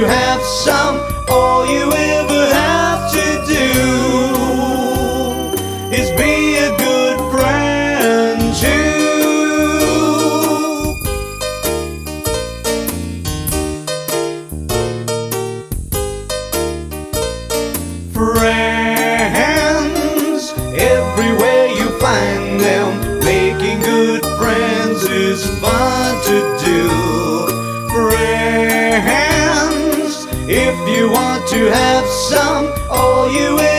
to have some, all you ever have to do is be a good friend too. Friends, everywhere you find them, making good friends is fun to do. Friends, if you want to have some, all you